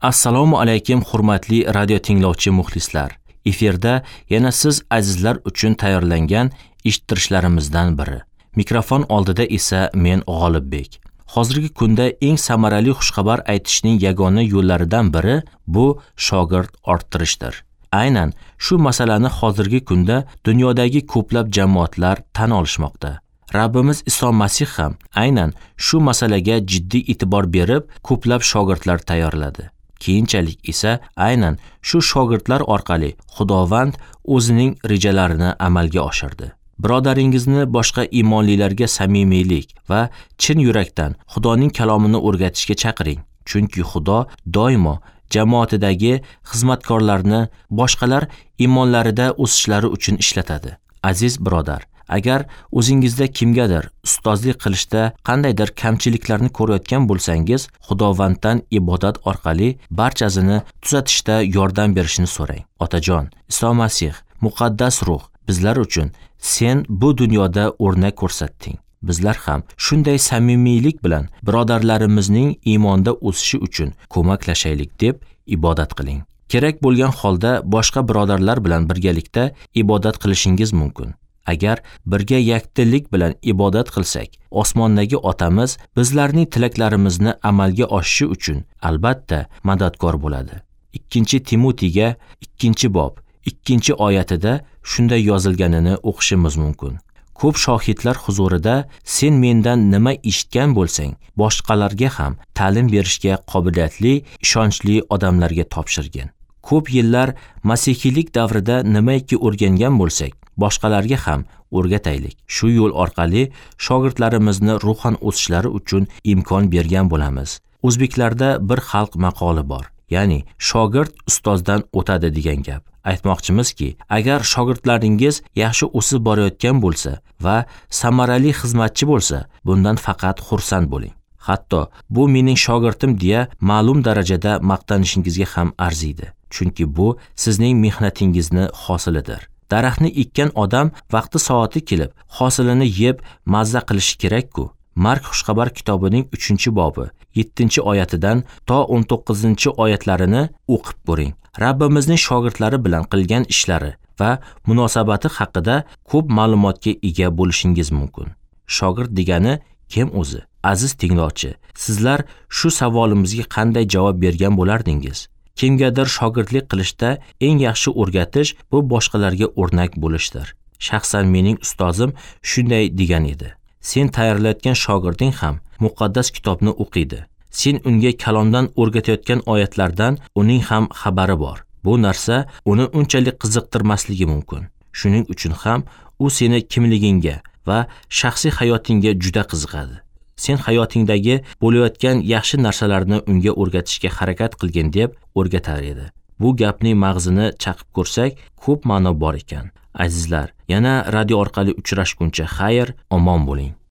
Assalomu alaykum hurmatli radio tinglovchi muxlislar. Efirda yana siz azizlar uchun tayyorlangan eshittirishlarimizdan biri. Mikrofon oldida esa men G'olibbek. Hozirgi kunda eng samarali xushxabar aytishning yagona yo'llaridan biri bu shogird orttirishdir. Aynan shu masalani hozirgi kunda dunyodagi ko'plab jamoatlar tan olishmoqda. Rabbimiz Iso Masih ham aynan shu masalaga jiddiy e'tibor berib, ko'plab shogirdlar tayyorladi. Keyinchalik esa aynan shu shogirdlar orqali Xudovand o'zining rejalarini amalga oshirdi. Birodaringizni boshqa iymonlilarga samimiylik va chin yurakdan Xudoning kalomini o'rgatishga chaqiring. Chunki Xudo doimo jamoatidagi xizmatkorlarni boshqalar iymonlarida o'sishlari uchun ishlatadi. Aziz birodar, agar o'zingizda kimgadir ustozlik qilishda qandaydir kamchiliklarni ko'rayotgan bo'lsangiz, Xudovanddan ibodat orqali barchasini tuzatishda yordam berishini so'rang. Otajon, Iso Masih, muqaddas ruh bizlar uchun sen bu dunyoda o'rnak ko'rsatding. Bizlar ham shunday samimiylik bilan birodarlarimizning iymonda o'sishi uchun ko'maklashaylik deb ibodat qiling. Kerak bo'lgan holda boshqa birodarlar bilan birgalikda ibodat qilishingiz mumkin. Agar birga yakdillik bilan ibodat qilsak, osmondagi otamiz bizlarning tilaklarimizni amalga oshishi uchun albatta madadkor bo'ladi. 2 Timotiyga 2-bob 2-oyatida shunday yozilganini o'qishimiz mumkin. Ko'p shohidlar huzurida sen mendan nima eshitgan bo'lsang, boshqalarga ham ta'lim berishga qobiliyatli, ishonchli odamlarga topshirgin. Ko'p yillar masihiylik davrida nimaiki o'rgangan bo'lsak, boshqalarga ham o'rgataylik. Shu yo'l orqali shogirdlarimizni ruhan o'sishlari uchun imkon bergan bo'lamiz. O'zbeklarda bir xalq maqoli bor. Ya'ni shogird ustozdan o'tadi degan gap. Aytmoqchimizki, agar shogirdlaringiz yaxshi o'sib borayotgan bo'lsa va samarali xizmatchi bo'lsa, bundan faqat xursand bo'ling. Hatto bu mening shogirdim deya ma'lum darajada maqtanishingizga ham arziydi. Chunki bu sizning mehnatingizni hosilidir. Daraxtni ekkan odam vaqti soati kelib, hosilini yeb mazza qilishi kerak-ku. Mark xushxabar kitobining 3-bobi 7-oyatidan to 19-oyatlarini o'qib ko'ring. Rabbimizning shogirdlari bilan qilgan ishlari va munosabati haqida ko'p ma'lumotga ega bo'lishingiz mumkin. Shogird degani kim o'zi? Aziz tinglovchi, sizlar shu savolimizga qanday javob bergan bo'lardingiz? Kimgadir shogirdlik qilishda eng yaxshi o'rgatish bu boshqalarga o'rnak bo'lishdir. Shaxsan mening ustozim shunday degan edi. Sen tayyorlayotgan shogirding ham muqaddas kitobni o'qiydi. Sen unga kalomdan o'rgatayotgan oyatlardan uning ham xabari bor. Bu narsa uni unchalik qiziqtirmasligi mumkin. Shuning uchun ham u seni kimligingga va shaxsiy hayotingga juda qiziqadi. Sen hayotingdagi bo'layotgan yaxshi narsalarni unga o'rgatishga harakat qilgin deb o'rgatar edi. Bu gapning mag'zini chaqib ko'rsak, ko'p ma'no bor ekan. Azizlar, yana radio orqali uchrashguncha xayr, omon bo'ling.